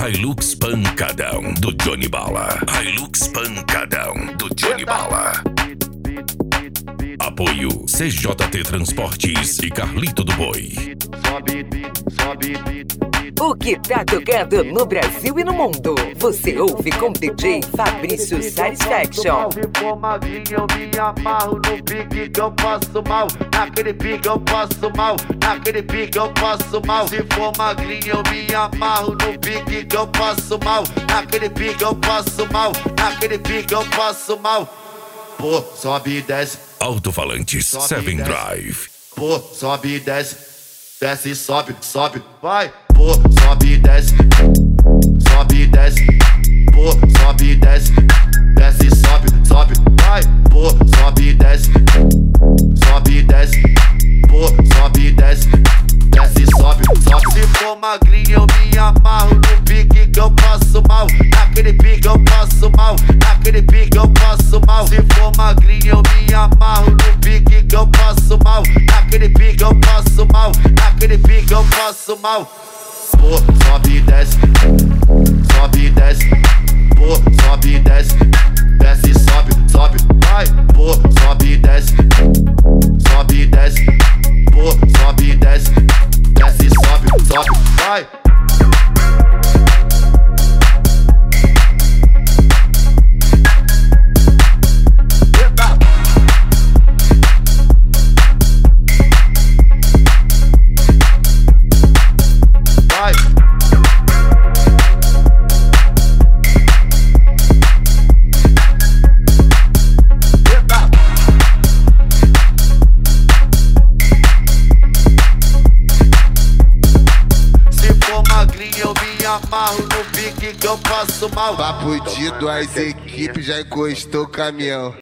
Hilux Pancadão do Johnny Bala. Hilux Pancadão do Johnny Bala. Apoio CJT Transportes e Carlito do Boi. O que tá tocando no Brasil e no mundo, você ouve com DJ Fabrício Satisfaction. Se for magrinho eu me amarro no pique que eu passo mal. Naquele pique eu passo mal. Naquele pique eu passo mal. Se for magrinho eu me amarro no pique que eu passo mal. Naquele pique eu passo mal. Naquele pique eu passo mal. Pô, sobe e desce. Alto-falantes 7 Drive. Pô, sobe e desce. Desce e sobe, sobe, vai. Pô, sobe e desce. Sobe e desce. Pô, sobe e desce. Desce e sobe, sobe, vai. Pô, sobe e desce. Sobe e desce. Pô, sobe e desce. Desce e sobe, sobe. Se for magrinho eu me amarro no pique que eu passo mal. Naquele pique eu passo mal. Naquele pique eu passo mal. Se for magrinho eu me amarro no pique que eu passo mal. Naquele pique eu passo mal. Naquele pique eu passo mal. Pô, sobe e desce. Sobe e desce. Pô, sobe e desce. Desce e sobe, sobe, vai. Pô, sobe e desce. Sobe e desce. Pô, sobe e desce. Desce e sobe, sobe, vai. Eu me amarro no pique que eu passo mal. Papo de duas equipes, já encostou o caminhão.